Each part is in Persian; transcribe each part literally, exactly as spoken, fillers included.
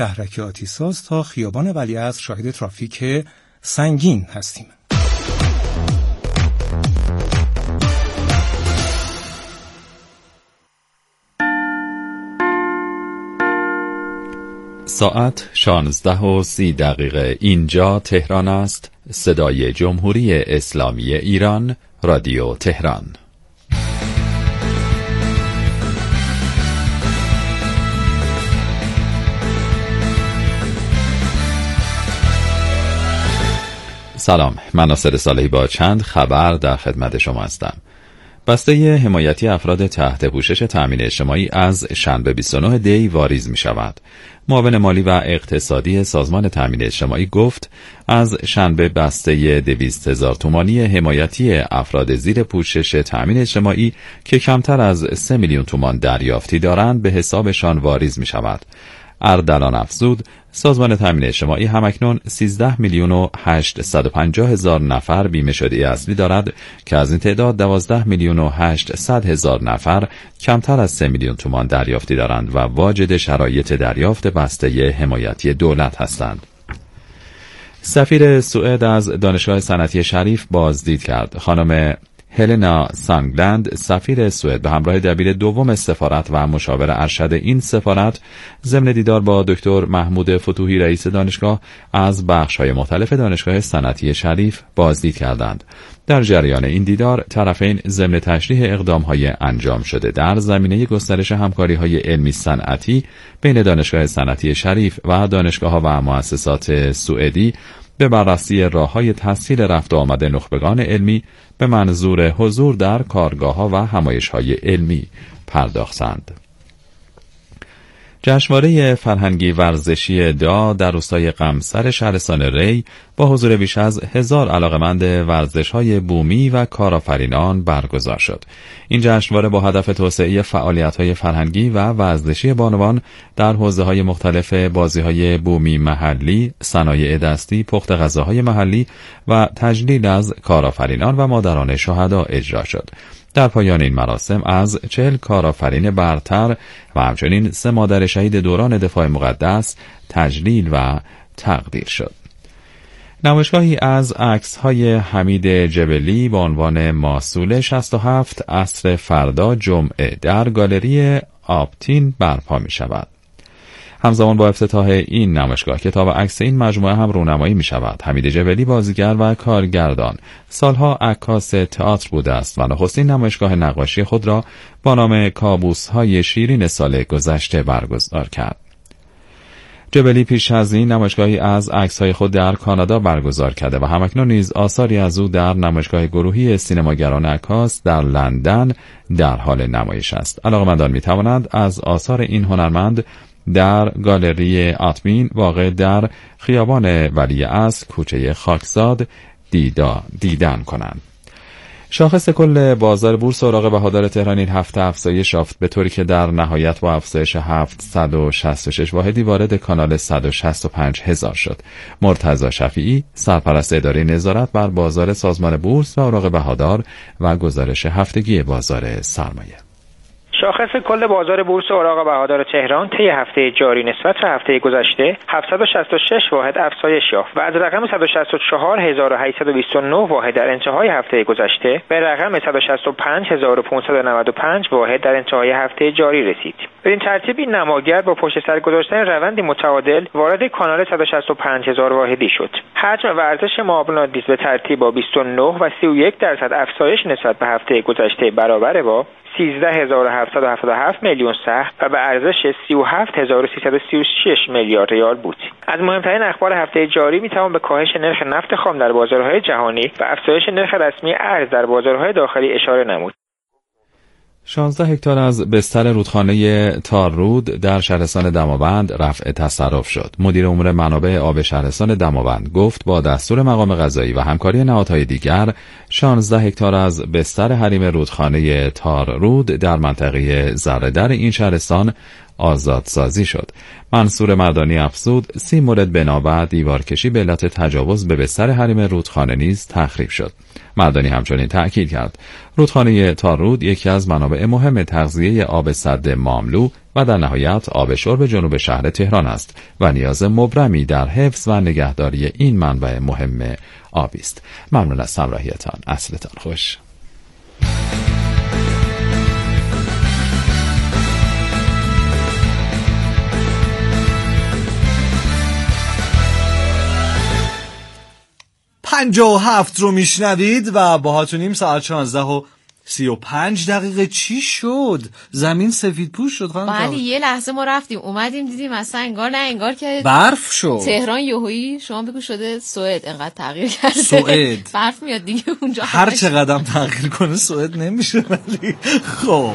شهرک آتیساز تا خیابان ولیعصر شاهد ترافیک سنگین هستیم. ساعت شانزده و سی دقیقه. اینجا تهران است. صدای جمهوری اسلامی ایران، رادیو تهران. سلام، من ناصر صالحی با چند خبر در خدمت شما هستم. بسته حمایتی افراد تحت پوشش تأمین اجتماعی از شنبه بیست و نه دی واریز می شود. معاون مالی و اقتصادی سازمان تأمین اجتماعی گفت از شنبه بسته دویست هزار تومانی حمایتی افراد زیر پوشش تأمین اجتماعی که کمتر از سه میلیون تومان دریافتی دارند به حسابشان واریز می شود. اردلان افزود سازمان تأمین اجتماعی همکنون سیزده میلیون و هشتصد و پنجاه هزار نفر بیمه شده اصلی دارد که از این تعداد دوازده میلیون و هشتصد هزار نفر کمتر از سه میلیون تومان دریافتی دارند و واجد شرایط دریافت بسته حمایتی دولت هستند. سفیر سوئد از دانشگاه صنعتی شریف بازدید کرد. خانم هلنا سانگلند سفیر سوئد به همراه دبیر دوم سفارت و مشاور ارشد این سفارت ضمن دیدار با دکتر محمود فتوحی رئیس دانشگاه از بخش‌های مختلف دانشگاه صنعتی شریف بازدید کردند. در جریان این دیدار طرفین ضمن تشریح اقدام‌های انجام شده در زمینه گسترش همکاری‌های علمی صنعتی بین دانشگاه صنعتی شریف و دانشگاه‌ها و مؤسسات سوئدی به بررسی راه‌های تسهیل رفت و آمد نخبگان علمی به منظور حضور در کارگاه‌ها و همایش‌های علمی پرداختند. جشنواره فرهنگی ورزشی دا در روستای قمصر شهرستان ری با حضور بیش از هزار علاقمند ورزش‌های بومی و کارآفرینان برگزار شد. این جشنواره با هدف توسعه فعالیت‌های فرهنگی و ورزشی بانوان در حوزه‌های مختلف بازی‌های بومی محلی، صنایع دستی، پخت غذاهای محلی و تجلیل از کارآفرینان و مادران شهدا اجرا شد. در پایان این مراسم از چهل کارآفرین برتر و همچنین سه مادر شهید دوران دفاع مقدس تجلیل و تقدیر شد. نمایشگاهی از عکس‌های حمید جبلی با عنوان ماسول شصت و هفت عصر فردا جمعه در گالری آپتین برپا می شود. همزمان با افتتاح این نمایشگاه کتاب عکس این مجموعه هم رونمایی می شود. حمید جبلی بازیگر و کارگردان سالها عکاس تئاتر بوده است و نخستین نمایشگاه نقاشی خود را با نام کابوس‌های شیرین سال گذشته برگزار کرد. جبلی پیش از این نمایشگاهی از عکس‌های خود در کانادا برگزار کرده و همکنون نیز آثاری از او در نمایشگاه گروهی سینماگران عکاس در لندن در حال نمایش است. علاقه‌مندان می‌توانند از آثار این هنرمند در گالری آتمین واقع در خیابان ولیعصر کوچه خاکزاد دیدا دیدن کنند. شاخص کل بازار بورس اوراق بهادار تهران این هفته افزایش یافت به طوری که در نهایت با افزایش هفتصد و شصت و شش واحدی وارد کانال صد و شصت و پنج هزار شد. مرتضی شفیعی سرپرست اداره نظارت بر بازار سازمان بورس و اوراق بهادار و گزارش هفتگی بازار سرمایه. شاخص کل بازار بورس اوراق بهادار تهران طی هفته جاری نسبت به هفته گذشته هفتصد و شصت و شش واحد افزایش یافت و از رقم صد و شصت و چهار هزار و هشتصد و بیست و نه واحد در انتهای هفته گذشته به رقم صد و شصت و پنج هزار و پانصد و نود و پنج واحد در انتهای هفته جاری رسید. بدین ترتیب این نماگر با پشت سر گذاشتن روندی متعادل وارد کانال صد و شصت و پنج هزار واحدی شد. حجم ورزش معاملات به ترتیب با بیست و نه و سی و یک درصد افزایش نسبت به هفته گذشته برابر با سیزده هزار و هفتصد و هفتاد و هفت میلیون سهم و به ارزش سی و هفت هزار و سیصد و سی و شش میلیارد ریال بود. از مهمترین اخبار هفته جاری میتوان به کاهش نرخ نفت خام در بازارهای جهانی و افزایش نرخ رسمی ارز در بازارهای داخلی اشاره نمود. شانزده هکتار از بستر رودخانه تاررود در شهرستان دماوند رفع تصرف شد. مدیر امور منابع آب شهرستان دماوند گفت با دستور مقام قضایی و همکاری نهادهای دیگر شانزده هکتار از بستر حریم رودخانه تاررود در منطقه ذره‌در این شهرستان آزادسازی شد. منصور مردانی افزود سی مورد بنا و دیوارکشی به علت تجاوز به بستر حریم رودخانه نیز تخریب شد. مردانی همچنین تأکید کرد رودخانه تارود یکی از منابع مهم تغذیه آب سد ماملو و در نهایت آب شرب جنوب شهر تهران است و نیاز مبرمی در حفظ و نگهداری این منبع مهم آبی است. ممنون از همراهیتان. عصرتان خوش. پنجاه و هفت رو میشنوید و باهاتونیم. ساعت شانزده و سی و پنج دقیقه. چی شد؟ زمین سفید پوش شد خانم؟ بله یه لحظه ما رفتیم اومدیم دیدیم اصلا انگار نه انگار که برف شد. تهران یهویی شما بگو شده سوئد، انقدر تغییر کرده. سوئد برف میاد دیگه اونجا. هر چه قدم تغییر کنه سوئد نمیشه. ولی خب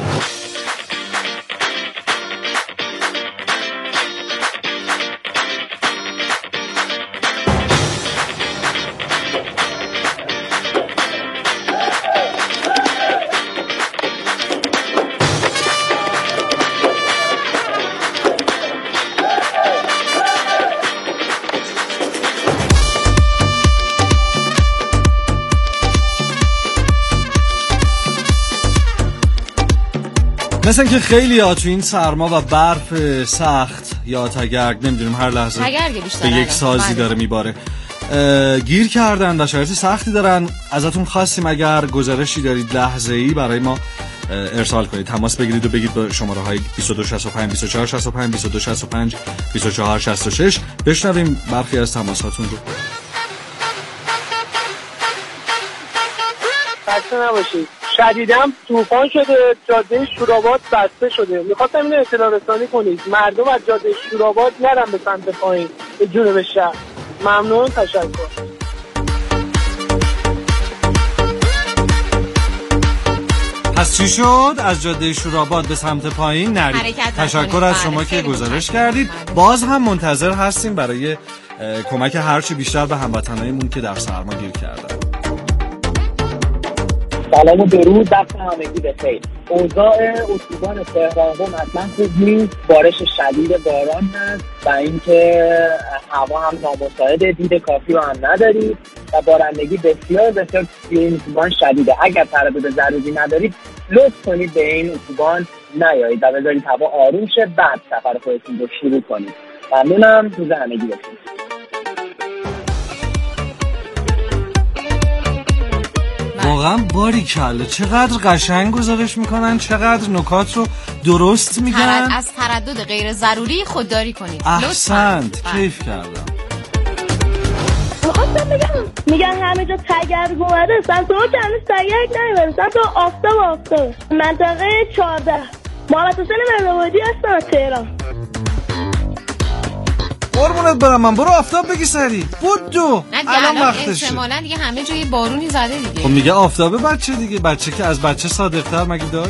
مثلا که خیلی ها تو این سرما و برف سخت یا تگرگ نمیدونیم هر لحظه به یک سازی داره میباره گیر کردن و شرایط سختی دارن. ازتون خواستیم اگر گزارشی دارید لحظه‌ای برای ما ارسال کنید، تماس بگیرید و بگید به شماره های بیست و دو شصت و پنج بیست و چهار شصت و پنج بیست و دو شصت و پنج بیست و چهار شصت و شش. بشنویم برخی از تماساتون رو. خسته نباشید. شدیداً طوفان شده، جاده شوراباد بسته شده. میخواستم اینو اطلاع رسانی کنید مردم از جاده شوراباد نرن به سمت پایین به جنوب شهر. ممنون، تشکر. پس چی شد؟ از جاده شوراباد به سمت پایین نرید. تشکر از شما که گزارش کردید. باز هم منتظر هستیم برای کمک هرچی بیشتر به هموطنایمون که در سرما گیر کردن. سلام و درود، وقت همگی بخیر. اوضاع اتوبان تهران قم اصلا خوب نیست. بارش شدید باران هست و اینکه هوا هم نامساعد، دید کافی رو هم ندارید و بارندگی بسیار بسیار توی این اتوبان شدیده. اگر تردد ضروری ندارید لطف کنید به این اتوبان نیایید و بذارید هوا آروم شه، بعد سفر خودتون رو شروع کنید. ممنونم. روز همگی بخیر. واقعا باریکلا، چقدر قشنگ گزارش میکنن، چقدر نکات رو درست میگن. ترد از تردد غیر ضروری خودداری کنید. احسنت، کیف کردم. میخواستم بگم میگن همه جا تگرگ اومده، سمت ما که هنوز تگرگ نیومده، سمت آفتاب آفتاب. منطقه چهارده محمد حسین مردآبادی هستم از تهران. قربونت برم من، برو آفتاب بگی سری بودو. الان وقتشه. احتمالاً دیگه همه جای بارونی زده دیگه. خب میگه آفتابه بچه دیگه، بچه که از بچه صادق‌تر مگه داره؟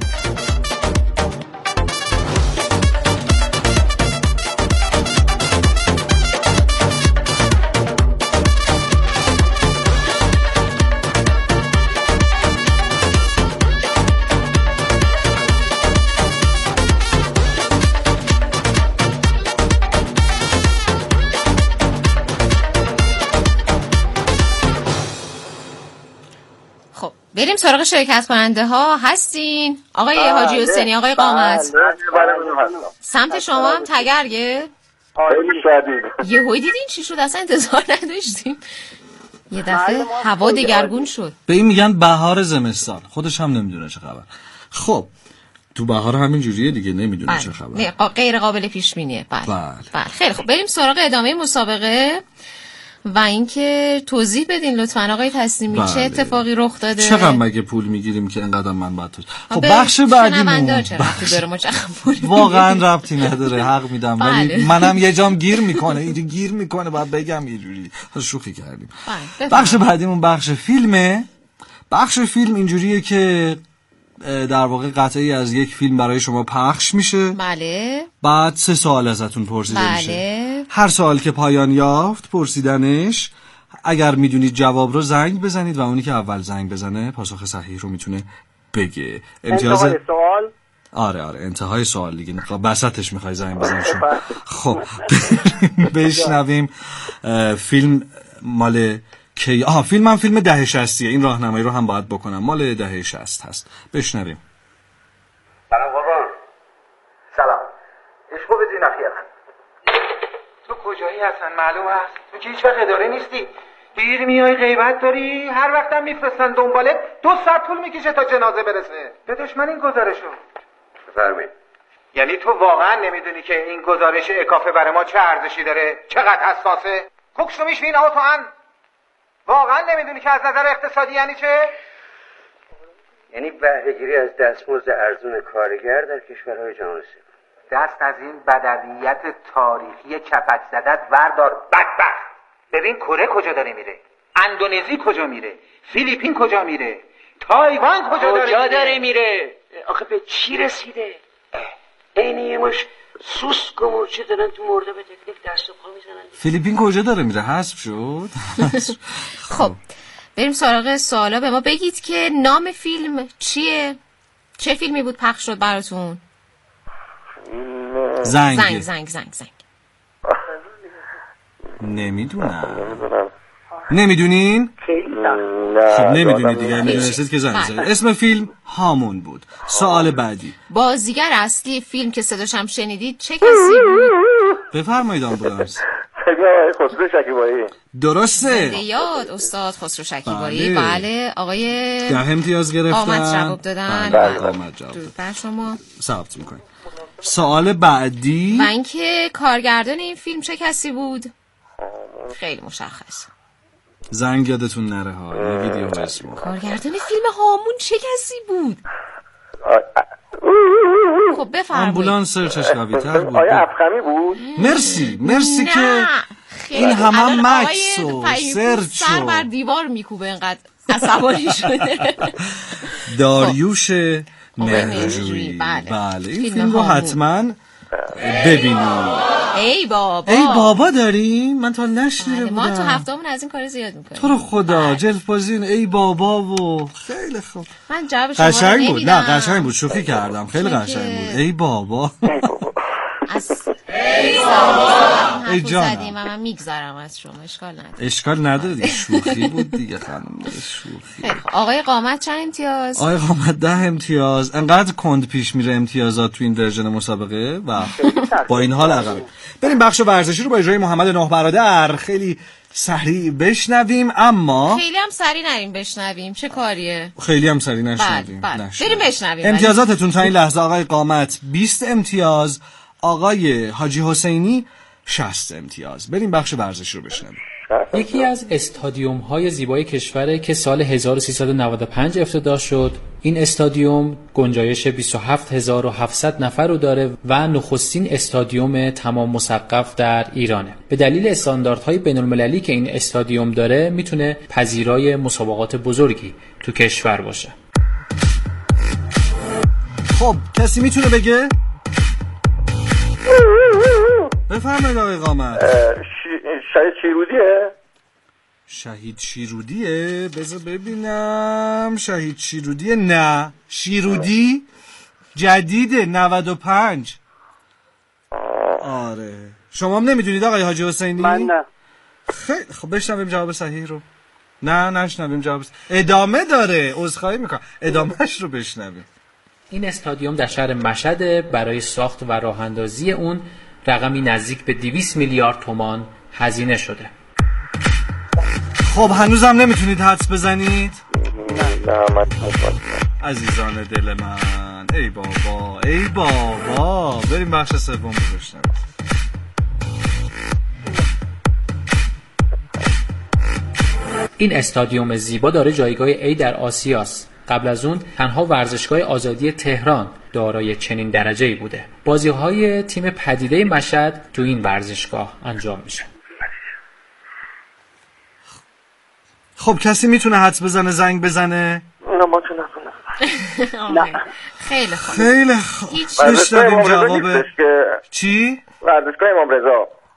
بریم سراغ شرکت کننده ها. هستین آقای حاجی حسینی، آقای قامت؟ سمت شما هم تگرگه؟ یهویی دیدین چی شد؟ اصلا انتظار نداشتیم. یه دفعه هوا دگرگون شد. به این میگن بهار زمستان، خودش هم نمیدونه چه خبر. خب تو بهار همین جوریه دیگه، نمیدونه بله. چه خبر. نه غیر قابل پیش بینیه. بله. بله. بله خیلی خب بریم سراغ ادامه مسابقه و اینکه توضیح بدین لطفاً آقای تسلیمی بله. چه اتفاقی رخ داده؟ چقدر مگه پول میگیریم که اینقدر من باید تو خب بخش بعدیمون واقعا ربطی نداره، حق میدم بله. ولی منم یه جام گیر میکنه، اینجا گیر میکنه باید بگم یه جوری شوخی کردیم. بله. بخش بعدیمون بخش فیلمه. بخش فیلم اینجوریه که در واقع قطعی از یک فیلم برای شما پخش میشه. بله. بعد سه سوال ازتون پرسیده بله. میشه. هر سوال که پایان یافت پرسیدنش، اگر میدونید جواب رو زنگ بزنید و اونی که اول زنگ بزنه پاسخ صحیح رو میتونه بگه. امتیاز سوال آره آره انتهای سوال دیگه. بسطش میخوای زنگ بزنی شما. خب بشنویم فیلم مال کی. آها فیلم هم فیلم دهه شصتیه. این راهنمایی رو هم باید بکنم. مال دهه شصت هست. بشنویم. سلام قربان. سلام. عشقو بدین اخیرا. تو کجایی هستن معلوم هست؟ تو که هیچ وقت اداره نیستی. دیر میای غیبت داری، هر وقتم میفرستن دنبالت، دو ساعت طول میکشه تا جنازه برسه. به دشمن این گزارشو بفرمایید. یعنی تو واقعا نمیدونی که این گزارش اکافه برای ما چه ارزشی داره؟ چقدر حساسه؟ کوکشو میشوین آقا تو ان؟ واقعا نمیدونی که از نظر اقتصادی یعنی چه؟ یعنی بهره‌گیری از دستمزد ارزون کارگر در کشورهای جهان سوم. دست از این بدویت تاریخی کپک زدت وردار بدبخت. ببین کره کجا داره میره، اندونزی کجا میره، فیلیپین کجا میره، تایوان کجا داره, کجا داره میره. آخه به چی رسیده؟ اینی یه مش سوسک و مرچه دارن تو مرده به تکنیک دست و پا میزنن. فیلیپین کجا داره میره؟ حذف شد. خب بریم سراغ سوالا. به ما بگید که نام فیلم چیه؟ چه فیلمی بود پخش شد براتون؟ زنگ زنگ زنگ زنگ زنگ نمیدونم. نمیدونین؟ خب نمیدونید دیگه. میدونستید که زنگ زنگ. اسم فیلم هامون بود. سوال بعدی. بازیگر اصلی فیلم که صداش هم شنیدید چه کسی بود؟ بفرمایید آمبولانس. خسرو شکیبایی. درسته. یاد استاد خسرو شکیبایی. بله. بله آقای ده امتیاز گرفتن. قامت جواب دادن. بله قامت جواب دادن. بر شما ثبت می‌کنیم. سوال بعدی. و اینکه کارگردان این فیلم چه کسی بود؟ خیلی مشخص. زنگ یادتون نره ها. این ویدیو اسمو. کارگردان فیلم هامون چه کسی بود؟ خب بفرمایید. آمبولانس سرچش قوی‌تر بود. آیا افخمی بود؟ مرسی مرسی نه. که این همه مکس و سرچ سر بر دیوار میکوبه اینقدر عصبانی شده. داریوش مهرجویی. بله. بله این فیلم رو حتما ببینید. ای بابا ای بابا داریم؟ من تا نشنیده بودم. ما تو هفته‌مون از این کار زیاد میکنیم. تو رو خدا جلف بازی ای بابا و خیلی خوب. من جواب شما قشنگ بود. نه قشنگ بود. شوخی کردم. خیلی قشنگ بود. ای بابا. از ای بابا ای جان من میگذارم از شما. اشکال نداره. اشکال نداره دیگه. شوخی بود دیگه خانم. شوخی. آقای قامت چند امتیاز؟ آقای قامت ده امتیاز. انقدر کند پیش میره امتیازات تو این ورژن مسابقه و با این حال عقب. بریم بخش ورزشی رو با اجرای محمد نه برادر خیلی سریع بشنویم. اما خیلی هم سریع نریم بشنویم. چه کاریه؟ خیلی هم سریع نشنویم. بله بله. بریم بشنویم. امتیازاتتون تا این لحظه: آقای قامت بیست امتیاز، آقای حاجی حسینی شصت امتیاز. بریم بخش ورزشی رو بشنویم. یکی از استادیوم های زیبای کشوره که سال هزار و سیصد و نود و پنج افتتاح شد. این استادیوم گنجایش بیست و هفت هزار و هفتصد نفر رو داره و نخستین استادیوم تمام مسقف در ایرانه. به دلیل استانداردهای بین‌المللی که این استادیوم داره میتونه پذیرای مسابقات بزرگی تو کشور باشه. خب کسی میتونه بگه؟ بفرمایید آقای قامت. شهید شیرودیه؟ شهید شیرودیه؟ بذار ببینم. شهید شیرودیه؟ نه. شیرودی جدیده نود و پنج. آره. شما هم نمیدونید آقای حاجی حسینی؟ من نه. خیلی خب بشنویم جواب صحیح رو. نه نشنویم جواب صحیح. ادامه داره. عذرخواهی میکنم. ادامهش رو بشنویم. این استادیوم در شهر مشهد. برای ساخت و راه اندازی اون رقمی نزدیک به دویست میلیارد تومان هزینه شده. خب هنوزم نمیتونید حدس بزنید؟ نه نه من عزیزان دل من. ای بابا ای بابا. بریم بخش سوم رو بشنویم. این استادیوم زیبا داره جایگاه A در آسیاست. قبل از اون تنها ورزشگاه آزادی تهران دارای چنین درجه‌ای بوده. بازی‌های تیم پدیده مشهد تو این ورزشگاه انجام میشه. خب کسی میتونه حدس بزنه زنگ بزنه؟ نه ما چون نه. خیلی خوب. خیلی خوب. بشنویم جواب. که... چی؟ ورزشگاه امام رضا.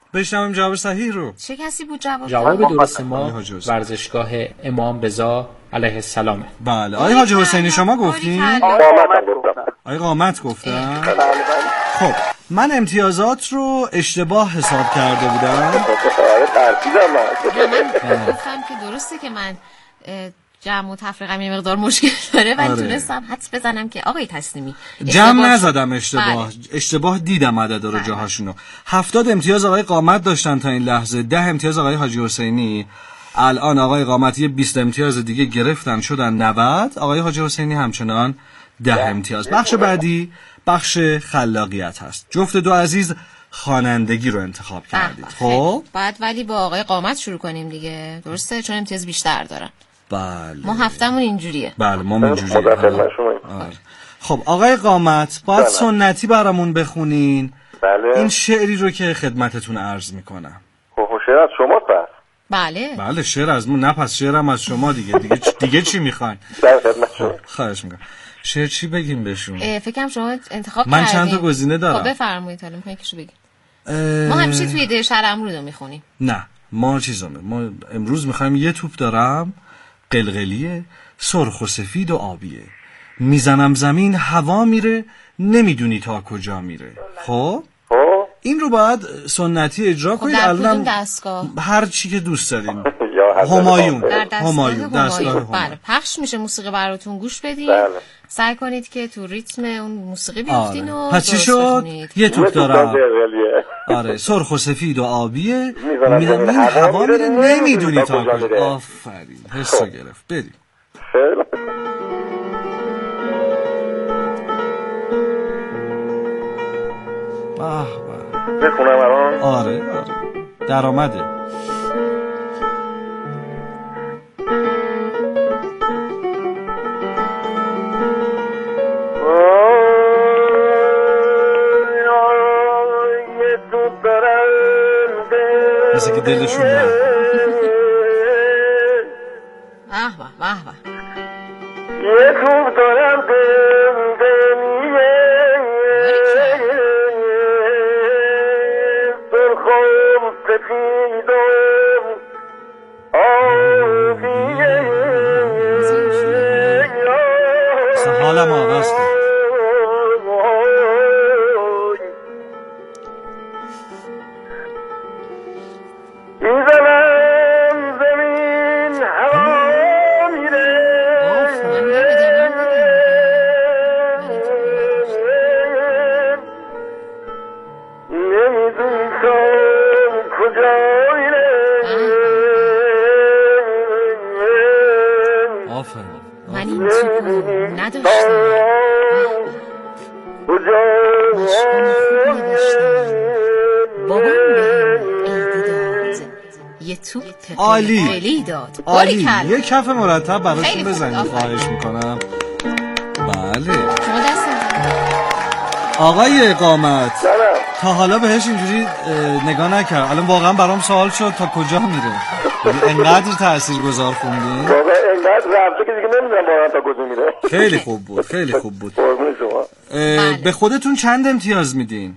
بشنویم جواب صحیح رو. چه کسی بود جواب؟ جواب درست ما ورزشگاه امام رضا علیه السلام. بله آقای حاجی حسینی شما گفتین؟ آقای قامت گفتن؟ بله بله. خب من امتیازات رو اشتباه حساب کرده بودم. آره ترسیدم من. گفتم که درسته که من جمع و تفریقم یه مقدار مشکل داره ولی آره. تونستم حدس بزنم که آقای تسلیمی جمع نزدم اشتباه. بله. اشتباه دیدم عددا رو بله. جاهاشونو. هفتاد امتیاز آقای قامت داشتن تا این لحظه، ده امتیاز آقای حاجی حسینی. الان آقای قامت یه بیست امتیاز دیگه گرفتن شدن نود، آقای حاجی حسینی همچنان ده امتیاز. بخش بعدی بخش خلاقیت هست. جفت دو عزیز خوانندگی رو انتخاب کردید. خب بعد ولی با آقای قامت شروع کنیم دیگه، درسته؟ چون امتیاز بیشتر دارن. بله ما هفتمون اینجوریه. بله ما اینجوریه. خب آقای قامت باید بله. سنتی برامون بخونین. بله. این شعری رو که خدمتتون عرض میکنم. خب شعر از شما پس؟ بله. بله شعر از من، نه پس شعرم از شما دیگه. دیگه دیگه چی میخواین؟ در خدمت شما. خواهش میکنم. شعر چی بگیم بهشون؟ فکرم شما انتخاب من کردین. من چند تا گزینه دارم. خب بفرمایید حالا میخواین یکیشو بگید. ما همیشه توی ده شهر امرود رو میخونیم. نه ما چیزامه. ما امروز میخوایم یه توپ دارم قلقلیه، سرخ و سفید و آبیه، میزنم زمین هوا میره، نمیدونی تا کجا میره. خب این رو باید سنتی اجرا کنید. در کدوم دستگاه؟ هر چی که دوست دارین. همایون. همایون دستگاه. بله پخش میشه موسیقی براتون گوش بدین. بله. سعی کنید که تو ریتم اون موسیقی بیفتین. آره. و پس چی شد؟ یه توپ دارم. آره سرخ و سفید و آبیه، میدونی هوا میره، نمیدونی تا کجا. آفرین حسو گرفت. بریم. باه باه بخونم الان. آره آره درآمده. مثل که دلشون نه. آه با آه با یه خوب دارم دل دلیه سرخم سفیدم آبیه حالم آغاز کن. من این توپو نداشتم، مشغول خوبی داشتم، بابام بهم عیدی داد، یه توپ قلقلی داد. عالی. یه کف مرتب براشون بزنید خواهش میکنم. بله شما دست آقای قامت تا حالا بهش اینجوری نگاه نکرد. الان واقعا برام سوال شد تا کجا میره. انقدر تاثیرگذار خوندین. واقعا انقدر رفته که دیگه نمیدونم واقعا تا کجا میره. خیلی خوب بود، خیلی خوب بود. به خودتون چند امتیاز میدین؟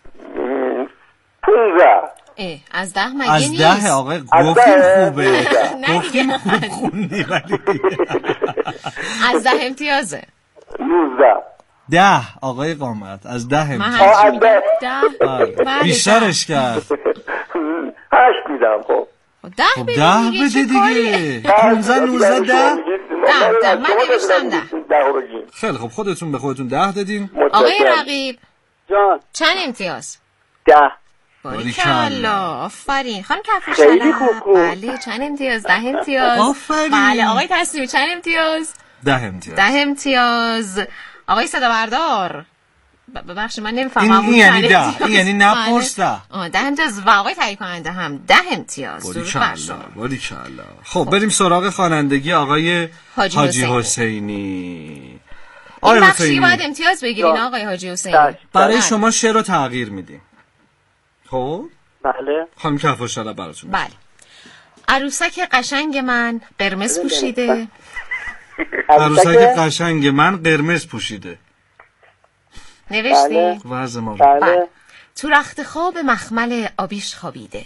پونزده. از ده مگه نیست؟ از ده آقای گفتیم خوبه. گفتیم خوب خوندی ولی از ده امتیازه. نوزده. ده آقای قامت از ده امتیاز. از ده. ده. بیشترش کرد. هشت میدم. خب ده بده ده بده دیگه. پونزده نوزده ده. ده ده من نوشتم ده. خیلی خب خودتون به خودتون ده دادین. آقای رقیب جان چند امتیاز؟ ده. باریکلا آفرین. خانم کفری خیلی خوب. بله چند امتیاز؟ ده امتیاز. آفرین. بله آقای تسلیمی چند امتیاز؟ ده امتیاز. ده امتیاز. آقای صدا بردار ببخشید من نمیفهمم. این یعنی ده. این یعنی نپرس ده. آه ده امتیاز و آقای تهیه کننده هم ده امتیاز. باریکلا باریکلا. خب بریم سراغ خوانندگی آقای حاجی, حاجی حسینی. آقای حسینی باید امتیاز بگیرین آقای حاجی حسینی. برای شما شعر رو تغییر میدیم. خب بله خانم کفاشالا براتون. بله. عروسک قشنگ من قرمز پوشیده. عروسک قشنگ من قرمز پوشیده. نوشتی؟ وضع ما. بله. تو رخت خواب مخمل آبیش خوابیده.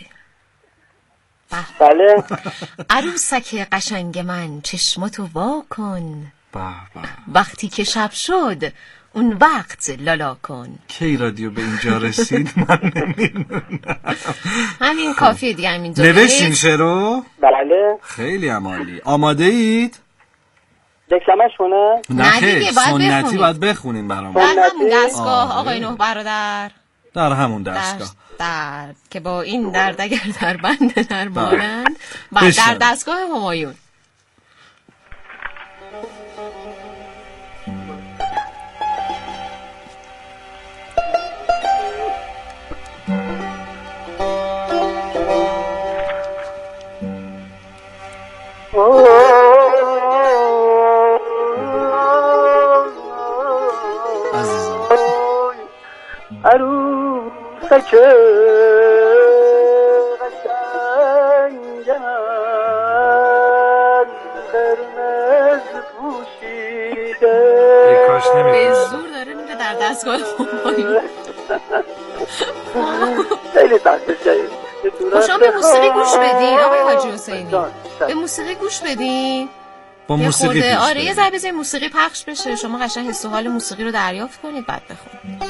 بله. عروسک قشنگ من چشماتو وا کن. بله. وقتی که شب شد اون وقت لالا کن. کی رادیو به اینجا رسید من نمیدونم. همین کافیه دیگه، همین دو نوشتین شعرو؟ بله. خیلی عالی. آماده اید؟ دکلمش کنه؟ نه دیگه، باید سنتی باید بخونین برام. در همون دستگاه آقای نه برادر. در همون دستگاه. در, در که با این درد اگر در بند در بارند بعد در دستگاه همایون. عروسک قشنگم قرمز پوشیده. به زور داره میره در دستگاه همایون. خیلی سخته شدید. شما به موسیقی گوش بدین آقای حاجی حسینی، به موسیقی گوش بدین. با موسیقی گوش آره یه ذره بذارید موسیقی پخش بشه، شما قشنگ حس و حال موسیقی رو دریافت کنید بعد بخونید.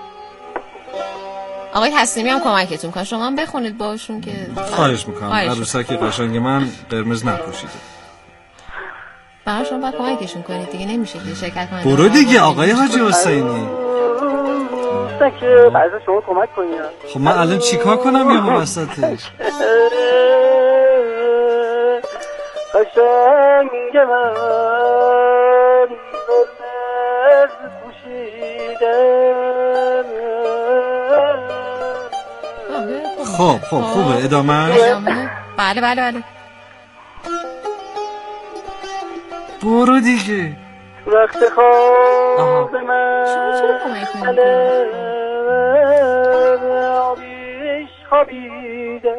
آقای تسلیمی هم کمکتون کنه، شما هم بخونید باشون که خواهش میکنم. عروسک قشنگ من قرمز نپوشیده. برای شما باید کمکشون کنید دیگه، نمیشه که شرکت کنید. برو دیگه آقای حاجی حسینی. که بعضی شما کمک کنید. خب من الان چیکار کنم یا وسطش؟ قشنگ من قرمز پوشیده. خب خب خوبه ادامه؟ ادامه بله بله بله. برو دیگه. وقت خواب من شما چرا کمک نمی‌کنید؟ آبیش خوابیده.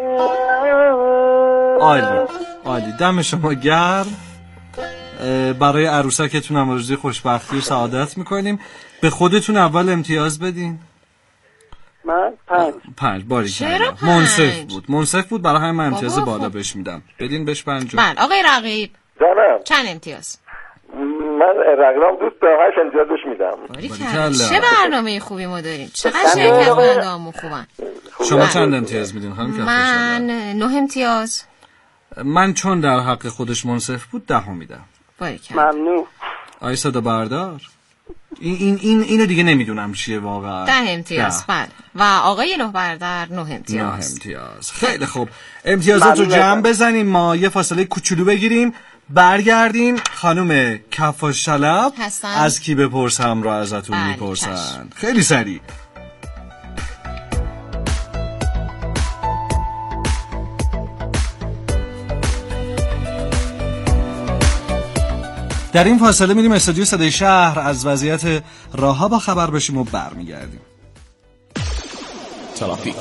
عالی عالی، دم شما گرم. برای عروسکتون هم آرزوی خوشبختی و سعادت میکنیم. به خودتون اول امتیاز بدین. من پنج پنج باری کردم. منصف بود منصف بود برای همین من امتیاز بالا بهش میدم. بدین بهش پنج. بله آقای رقیب جانم چند امتیاز؟ من رقیبم دوست دارم هشت امتیاز بهش میدم. چه برنامه خوبی ما داریم، چقدر شرکت کننده همون خوبن. شما چند امتیاز میدین خانم؟ من نه امتیاز. من چون در حق خودش منصف بود ده میدم. ممنون. آی صدا بردار این این این اینو دیگه نمیدونم چیه واقعا. ده امتیاز بله. و آقای نه برادر نه امتیاز. نه امتیاز. خیلی خوب، امتیازات رو جمع بزنیم، ما یه فاصله کوچولو بگیریم، برگردیم. خانم کفاش طلب از کی بپرسم را ازتون بله میپرسن. خیلی سریع. در این فاصله میریم استودیو صدای شهر، از وضعیت راه‌ها با خبر بشیم و برمیگردیم. ترافیک.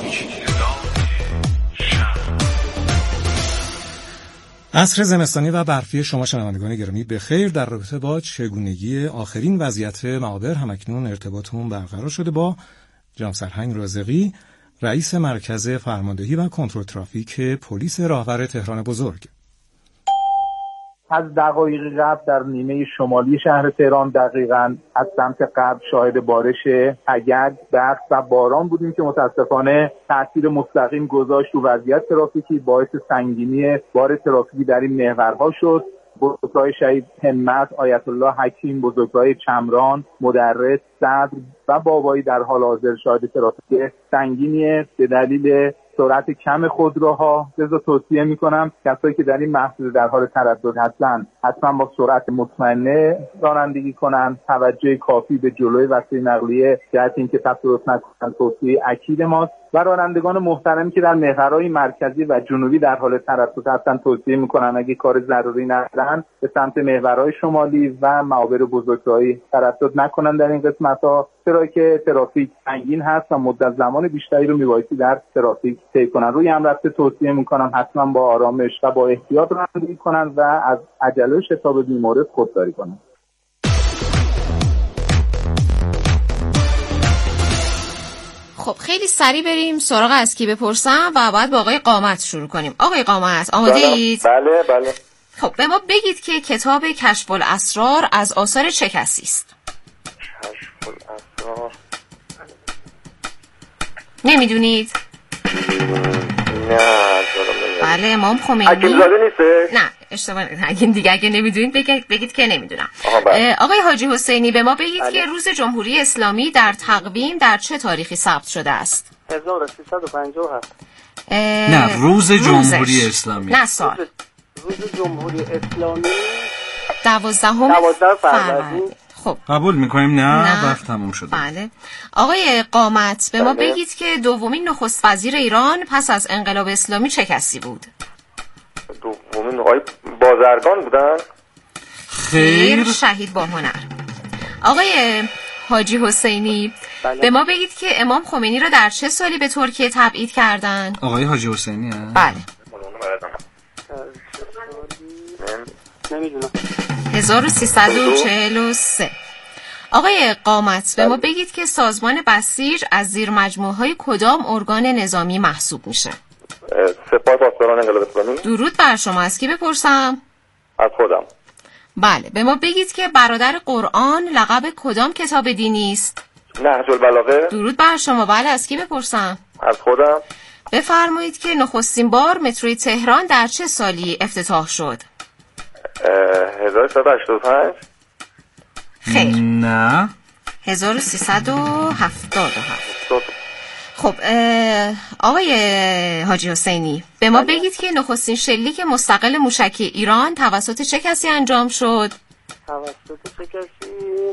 عصر زمستانی و برفی شما شنوندگان گرامی بخیر. در رابطه با چگونگی آخرین وضعیت معابر همکنون ارتباطمون برقرار شده با جناب سرهنگ رازقی، رئیس مرکز فرماندهی و کنترل ترافیک پلیس راهور تهران بزرگ. از دقایق قبل در نیمه شمالی شهر تهران دقیقاً از سمت غرب شاهد بارش تگرگ، برف و باران بودیم که متاسفانه تاثیر مستقیم گذاشت رو وضعیت ترافیکی، باعث سنگینی بار ترافیکی در این محورها شد. بزرگراه شهید همت، آیت الله حکیم، بزرگراه چمران، مدرس، صدر و بابایی در حال حاضر شاهد ترافیک سنگینی به دلیل سرعت کم خودروها. لذا توصیه میکنم کسایی که در این محصول در حال تردد هستن حتما با سرعت مطمئنه رانندگی کنن، توجه کافی به جلوی وسیله نقلیه جهت اینکه تصادف نکنن توصیه اکید ماست. و رانندگان محترمی که در محورهای مرکزی و جنوبی در حال تردد هستن توصیه میکنن اگه کار ضروری ندارن به سمت محورهای شمالی و معابر بزرگراهی تردد نکنن در این قسمت‌ها، چرا که ترافیک سنگین هست و مدت زمان بیشتری رو میبایستی در ترافیک طی کنن. روی هم رفته توصیه میکنم حتما با آرامش و با احتیاط رانندگی کنن و از عجله و شتاب بیمورد خودداری کنن. خب خیلی سریع بریم سراغ از کی بپرسم و بعد با آقای قامت شروع کنیم. آقای قامت آماده اید؟ بله بله. خب به ما بگید که کتاب کشف الاسرار از آثار چه کسی است؟ کشف الاسرار نمیدونید؟ نه. بله امام خمینی. حکیم زاده نیسته؟ نه اشتباه نگین دیگه، اگه نمیدونید بگید, بگید که نمیدونم. آقای حاجی حسینی به ما بگید بله. که روز جمهوری اسلامی در تقویم در چه تاریخی ثبت شده است؟ هزار و سیصد و پنجاه و هفت. نه روز جمهوری روزش. اسلامی نه سال روز, روز جمهوری اسلامی دوازدهم فروردین. خب قبول میکنیم؟ نه وقت تموم شده. بله. آقای قامت به ما بله. بگید که دومین نخست وزیر ایران پس از انقلاب اسلامی چه کسی بود؟ دومین آقای بازرگان بودن؟ خیر شهید با هنر. آقای حاجی حسینی بله. به ما بگید که امام خمینی را در چه سالی به ترکیه تبعید کردن؟ آقای حاجی حسینی هست؟ بله. نمیدونم. هزار و سیصد و چهل و سه. آقای قامت به ما بگید که سازمان بسیج از زیر مجموعه‌های کدام ارگان نظامی محسوب میشه؟ سپاه پاسداران انقلاب اسلامی. درود بر شما. از کی بپرسم؟ از خودم. بله به ما بگید که برادر قرآن لقب کدام کتاب دینی است؟ نهج البلاغه. درود بر شما. بله از کی بپرسم؟ از خودم. بفرمایید که نخستین بار متروی تهران در چه سالی افتتاح شد؟ هزار و سیصد و هشتاد و پنج. خیر نه هزار و سیصد و هفتاد و هفت. خب آقای حاجی حسینی به ما بگید که نخستین شلیک مستقل موشکی ایران توسط چه کسی انجام شد؟ توسط چه کسی؟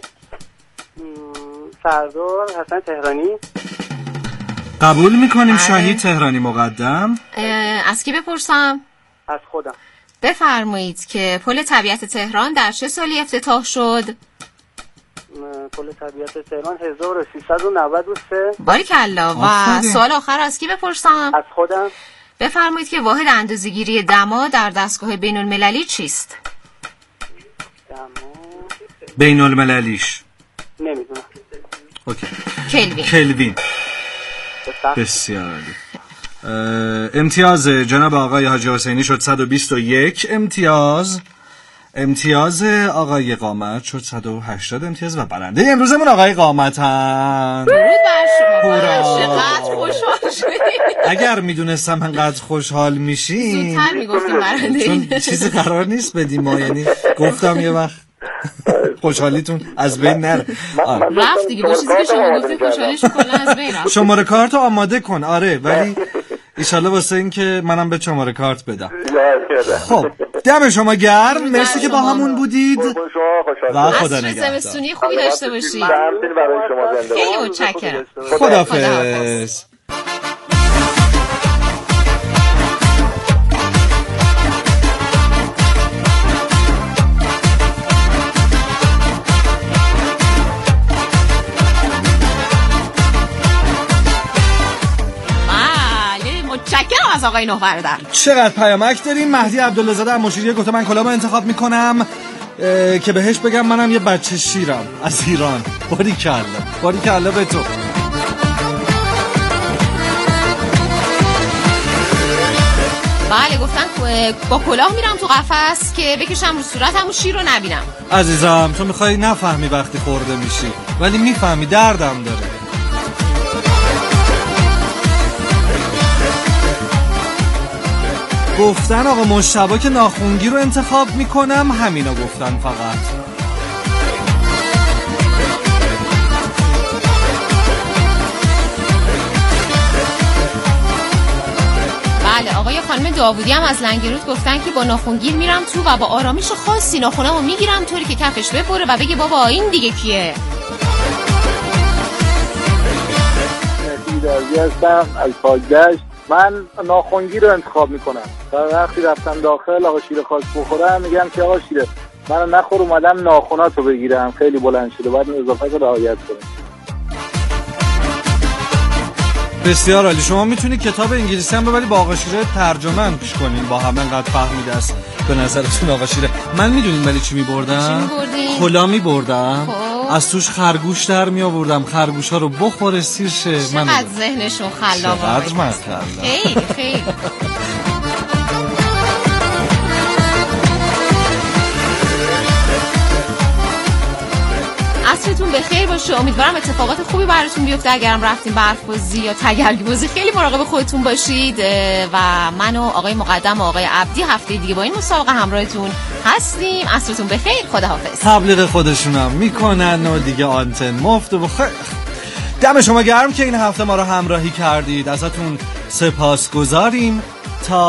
سردار حسن تهرانی. قبول میکنیم شهید تهرانی مقدم. از کی بپرسم؟ از خودم. بفرمایید که پل طبیعت تهران در چه سالی افتتاح شد؟ پل طبیعت تهران هزار و سیصد و نود و سه. باریکالله. و سوال آخر از کی بپرسم؟ از خودم. بفرمایید که واحد اندازه‌گیری دما در دستگاه بین المللی چیست؟ دما بین المللیش نمیدونم. اوکی. کلوین. کلوین. بسیار عالی. امتیاز جناب آقای حاجی حسینی شد صد و بیست و یک امتیاز. امتیاز آقای قامت شد صد و هشتاد امتیاز و برنده امروزمون آقای قامتن. درود بر شما. چقدر خوشحال شدیم. اگر میدونستم انقدر خوشحال میشین زودتر میگفتیم برنده. چون چیزی قرار نیست بدیم ما، یعنی گفتم یه وقت خوشحالیتون از بین نره. رفت دیگه با چیزی که شما گفتید خوشحالیش کلا از بین رفت. شماره کارت آماده کن. آره ولی ایشالله واسه این که منم به شماره کارت بدم. خب دم شما گرم. مرسی که با همون بودید و خدا نگهدار. زمستونی خوبی داشته باشید. خیلی متشکرم. خداحافظ. از آقای نه برادر. چقدر پیامک داریم. مهدی عبدالله زاده مشیریه گفته من کلامو انتخاب میکنم که بهش بگم منم یه بچه شیرم از ایران. باریکالله باریکالله به تو. بله گفتن با کلاه میرم تو قفس که بکشم رو صورتم و شیر رو نبینم. عزیزم تو میخوای نفهمی وقتی خورده میشی ولی میفهمی دردم داره. گفتن آقا مشتبه که ناخونگی رو انتخاب میکنم، همینا گفتن فقط. بله آقای خانم داوودی هم از لنگرود گفتن که با ناخونگیر میرم تو و با آرامش خاصی ناخونمو میگیرم طوری که کفش ببره و بگه بابا این دیگه کیه. درزی هستم از پاکدشت. من ناخونگی رو انتخاب میکنم و وقتی رفتم داخل آقا شیر خاص بخورم میگم که آقا شیره منو نخور اومدم ناخوناتو بگیرم خیلی بلند شده باید این اضافه رو رعایت کنیم. بسیار عالی. شما میتونید کتاب انگلیسی هم ببرید با آقا شیره ترجمه هم پیش کنین با همه انقدر فهمیده است به نظرتون آقا شیره. من میدونین ولی چی میبردم؟ چی میبردین؟ کلا میبردم از توش خرگوش در می آوردم، خرگوش ها رو بخوره سیر شه. چقدر ذهنشون خلاقه، چقدر من خلاقه. خیلی خیلی. عصرتون بخیر باشه. امیدوارم اتفاقات خوبی براتون بیفته. اگرم رفتین برف بازی یا تگرگ بازی خیلی مراقب خودتون باشید و من و آقای مقدم و آقای عبدی هفته دیگه با این مسابقه همراهتون هستیم. عصرتون بخیر. خداحافظ. تبلیغ خودشونم میکنن و دیگه آنتن مفت و بخیر. دم شما گرم که این هفته ما رو همراهی کردید. ازتون سپاسگزاریم. تا